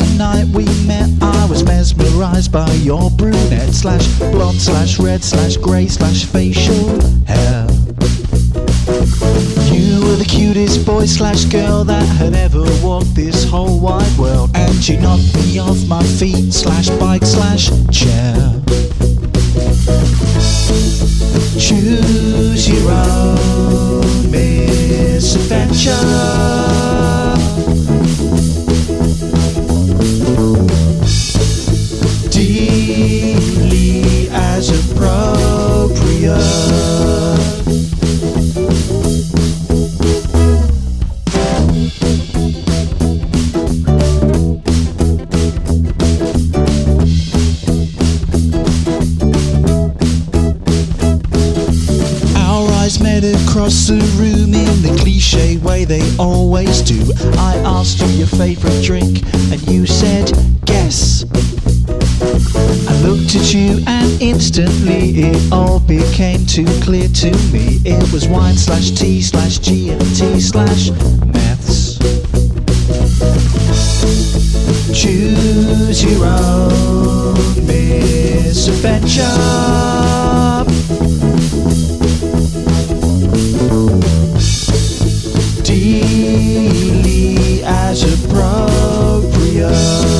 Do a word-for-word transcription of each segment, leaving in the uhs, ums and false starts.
night we met, I was mesmerized by your brunette slash blonde slash red slash grey slash facial hair. You were the cutest boy slash girl that had ever walked this whole wide world, and you knocked me off my feet slash bike slash chair. Choose your own misadventure. Delete as appropriate. Met across the room in the cliche way they always do. I asked you your favourite drink and you said guess. I looked at you and instantly it all became too clear to me. It was wine slash tea slash G and T slash maths. Choose your own misadventure. Delete as appropriate.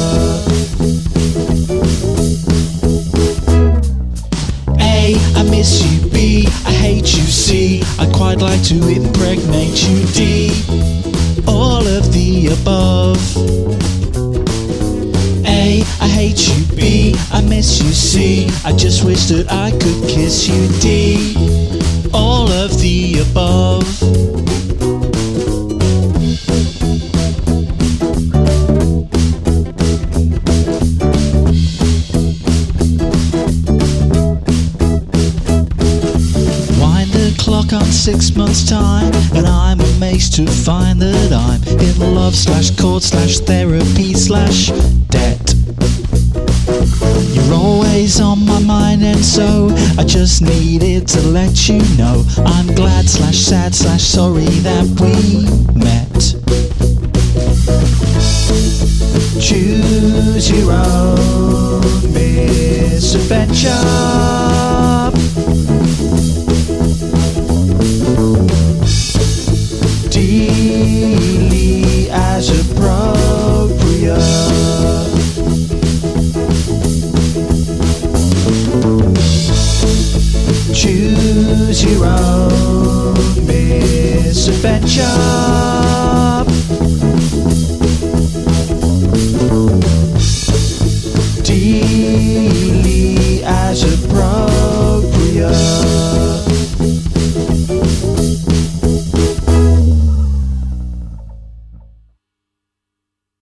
A, I miss you. B, I hate you. C, I'd quite like to impregnate you. D, all of the above. A, I hate you. B, I miss you. C, I just wish that I could kiss you. D, all of the above. Clock on six months time, and I'm amazed to find that I'm in love slash court slash therapy slash debt. You're always on my mind, and so I just needed to let you know I'm glad slash sad slash sorry that we met. Choose your own misadventure. Delete as appropriate. Choose your own misadventure. Delete as appropriate.